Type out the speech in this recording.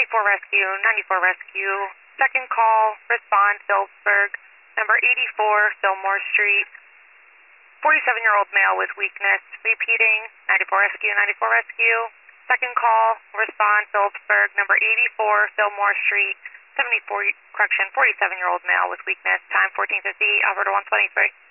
94 Rescue, 94 Rescue. Second call, respond, Phillipsburg, number 84, Fillmore Street. 47-year-old male with weakness. Repeating, 94 Rescue, 94 Rescue. Second call, respond, Phillipsburg, number 84, Fillmore Street. 47-year-old male with weakness. Time 14:50, Alberta 123.